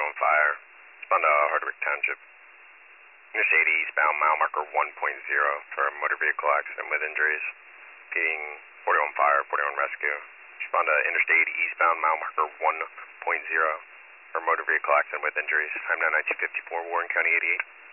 on fire. Respond to Hardwick Township. Interstate eastbound mile marker 1.0 for a motor vehicle accident with injuries. Being 40 on fire, 40 on rescue. Respond to interstate eastbound mile marker 1.0 for a motor vehicle accident with injuries. I'm now 1954, Warren County 88.